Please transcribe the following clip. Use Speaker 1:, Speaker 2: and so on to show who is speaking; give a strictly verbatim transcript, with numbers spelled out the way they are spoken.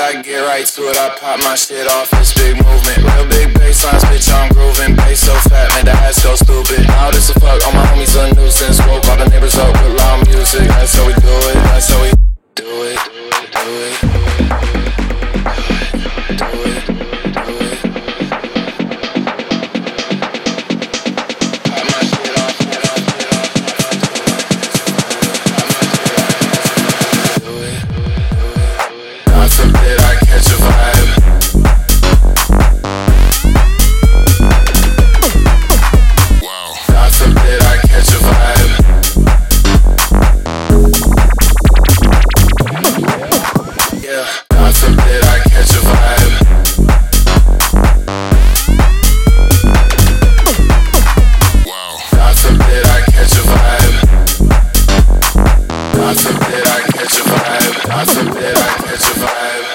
Speaker 1: I get right to it, I pop my shit off, it's big movement. Real big bass lines, bitch, I'm grooving. Bass so fat, man, the ass go stupid. Loud as a fuck, all my homies a nuisance. Woke all the neighbors up with loud music. That's how we do it, that's how we do it, do it, do it, do it, do it. Pop my shit off, shit off, shit off, do it, do it. God forbid I catch a vibe. Wow. God forbid I catch a vibe. Yeah. God forbid I catch a vibe. Wow. God forbid I catch a vibe. God forbid I catch a vibe. God forbid I catch a vibe.